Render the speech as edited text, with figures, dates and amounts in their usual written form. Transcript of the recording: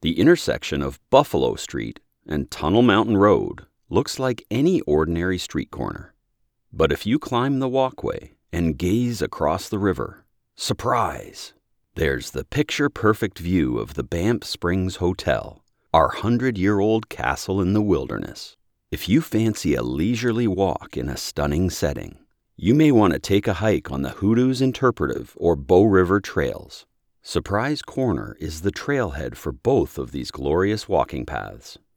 The intersection of Buffalo Street and Tunnel Mountain Road looks like any ordinary street corner. But if you climb the walkway and gaze across the river, surprise! There's the picture-perfect view of the Banff Springs Hotel, our 100-year-old castle in the wilderness. If you fancy a leisurely walk in a stunning setting, you may want to take a hike on the Hoodoos Interpretive or Bow River Trails. Surprise Corner is the trailhead for both of these glorious walking paths.